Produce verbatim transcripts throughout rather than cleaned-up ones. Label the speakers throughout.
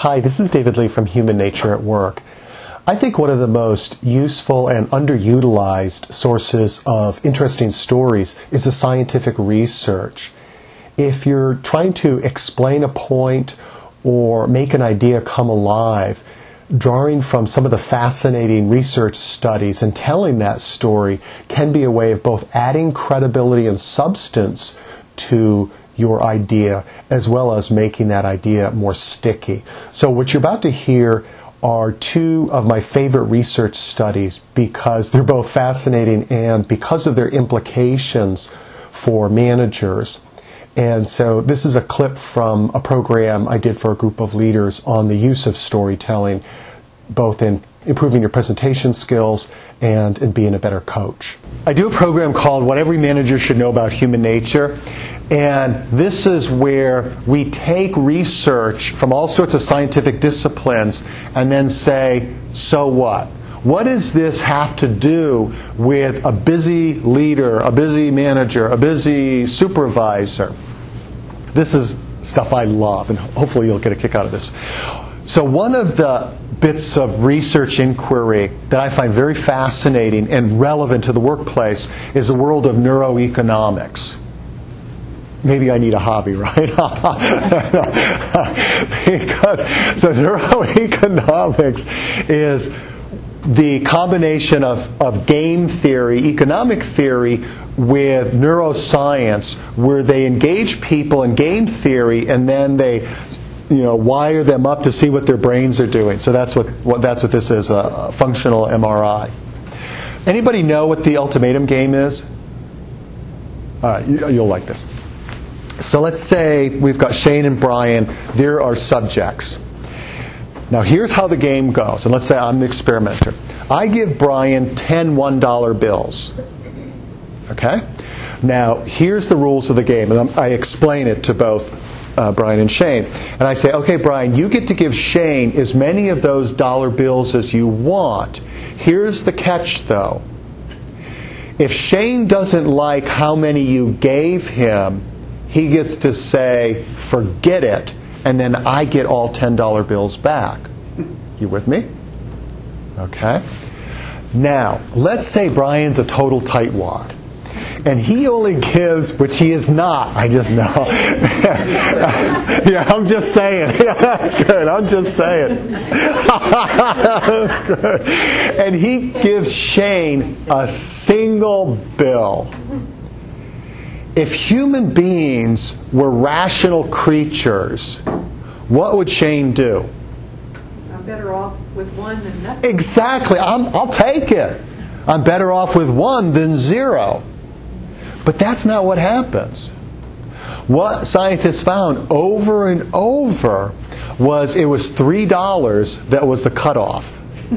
Speaker 1: Hi, this is David Lee from Human Nature at Work. I think one of the most useful and underutilized sources of interesting stories is the scientific research. If you're trying to explain a point or make an idea come alive, drawing from some of the fascinating research studies and telling that story can be a way of both adding credibility and substance to your idea, as well as making that idea more sticky. So what you're about to hear are two of my favorite research studies because they're both fascinating and because of their implications for managers. And so this is a clip from a program I did for a group of leaders on the use of storytelling, both in improving your presentation skills and in being a better coach. I do a program called What Every Manager Should Know About Human Nature. And this is where we take research from all sorts of scientific disciplines and then say, so what? What does this have to do with a busy leader, a busy manager, a busy supervisor? This is stuff I love, and hopefully you'll get a kick out of this. So one of the bits of research inquiry that I find very fascinating and relevant to the workplace is the world of neuroeconomics. Maybe I need a hobby, right? Because so neuroeconomics is the combination of, of game theory, economic theory, with neuroscience, where they engage people in game theory and then they, you know, wire them up to see what their brains are doing. So that's what, what that's what this is, a functional M R I. Anybody know what the ultimatum game is? All right, you, you'll like this. So let's say we've got Shane and Brian. They're our subjects. Now here's how the game goes. And let's say I'm the experimenter. I give Brian ten one dollar bills. Okay? Now here's the rules of the game. And I explain it to both uh, Brian and Shane. And I say, okay, Brian, you get to give Shane as many of those dollar bills as you want. Here's the catch, though. If Shane doesn't like how many you gave him, he gets to say, forget it, and then I get all ten dollar bills back. You with me? Okay. Now, let's say Brian's a total tightwad. And he only gives, which he is not, I just know. Yeah, I'm just saying. Yeah, that's good. I'm just saying. That's good. And he gives Shane a single bill. If human beings were rational creatures, what would Shane do?
Speaker 2: I'm better off with one than nothing.
Speaker 1: Exactly. I'm, I'll take it. I'm better off with one than zero. But that's not what happens. What scientists found over and over was it was three dollars that was the cutoff.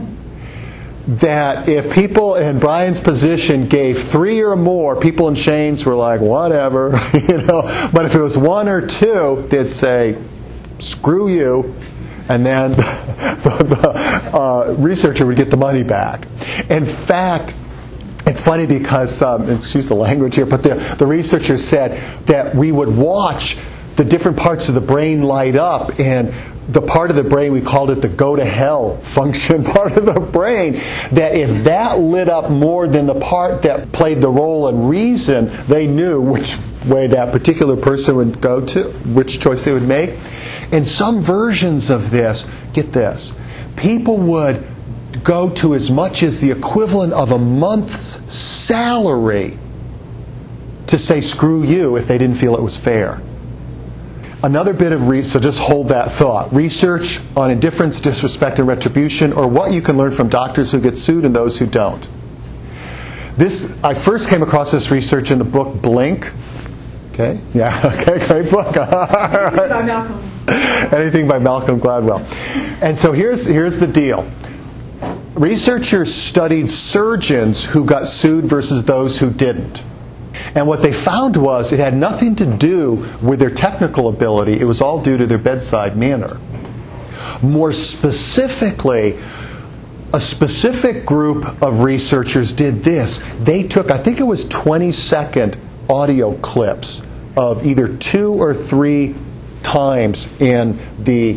Speaker 1: That if people in Brian's position gave three or more, people in Shane's were like, whatever, you know. But if it was one or two, they'd say, screw you, and then the, the uh, researcher would get the money back. In fact, it's funny because, um, excuse the language here, but the, the researchers said that we would watch the different parts of the brain light up, and the part of the brain, we called it the go-to-hell function part of the brain, that if that lit up more than the part that played the role in reason, they knew which way that particular person would go to, which choice they would make. In some versions of this, get this, people would go to as much as the equivalent of a month's salary to say screw you if they didn't feel it was fair. Another bit of research, so just hold that thought. Research on indifference, disrespect, and retribution, or what you can learn from doctors who get sued and those who don't. This, I first came across this research in the book Blink. Okay, yeah, okay, great book.
Speaker 2: Anything by Malcolm.
Speaker 1: Anything by Malcolm Gladwell. And so here's here's the deal. Researchers studied surgeons who got sued versus those who didn't. And what they found was it had nothing to do with their technical ability. It was all due to their bedside manner. More specifically, a specific group of researchers did this. They took, I think it was twenty second audio clips of either two or three times in the co-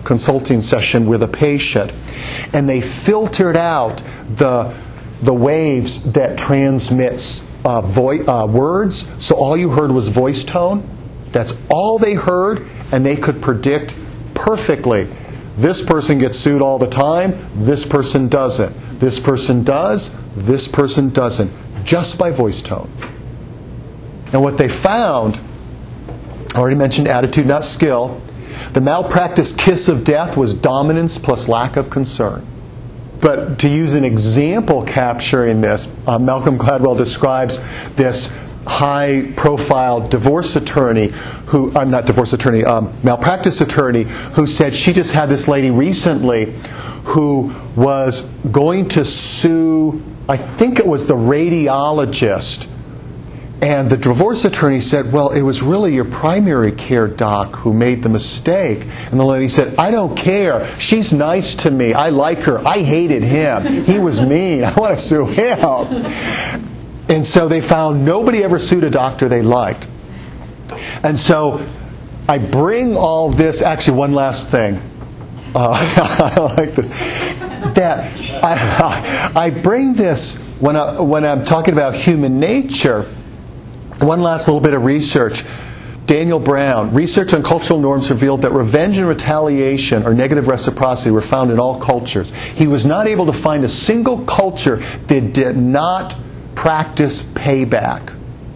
Speaker 1: consulting session with a patient, and they filtered out the the waves that transmits uh, vo- uh, words. So all you heard was voice tone. That's all they heard, and they could predict perfectly. This person gets sued all the time. This person doesn't. This person does. This person doesn't. Just by voice tone. And what they found, I already mentioned attitude, not skill. The malpractice kiss of death was dominance plus lack of concern. But to use an example capturing this, uh, Malcolm Gladwell describes this high-profile divorce attorney who, I'm not divorce attorney, um, malpractice attorney, who said she just had this lady recently who was going to sue, I think it was the radiologist. And the divorce attorney said, well, it was really your primary care doc who made the mistake. And the lady said, I don't care. She's nice to me. I like her. I hated him. He was mean. I want to sue him. And so they found nobody ever sued a doctor they liked. And so I bring all this, actually one last thing. Uh, I like this. That I, I bring this when, I, when I'm talking about human nature. One last little bit of research. Daniel Brown, research on cultural norms revealed that revenge and retaliation or negative reciprocity were found in all cultures. He was not able to find a single culture that did not practice payback.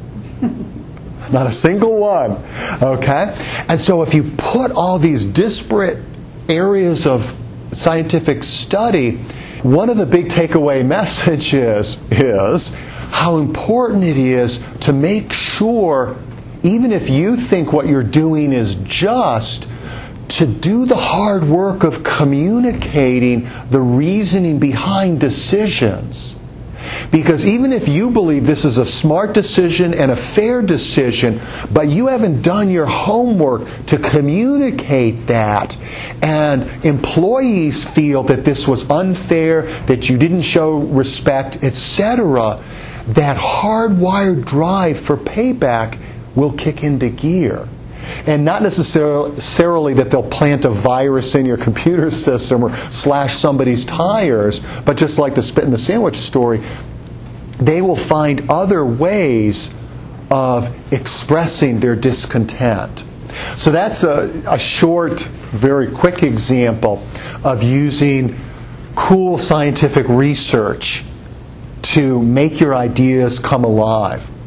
Speaker 1: Not a single one. Okay? And so if you put all these disparate areas of scientific study, one of the big takeaway messages is how important it is to make sure, even if you think what you're doing is just, to do the hard work of communicating the reasoning behind decisions. Because even if you believe this is a smart decision and a fair decision, but you haven't done your homework to communicate that, and employees feel that this was unfair, that you didn't show respect, et cetera, that hardwired drive for payback will kick into gear. And not necessarily that they'll plant a virus in your computer system or slash somebody's tires, but just like the spit in the sandwich story, they will find other ways of expressing their discontent. So that's a, a short, very quick example of using cool scientific research to make your ideas come alive.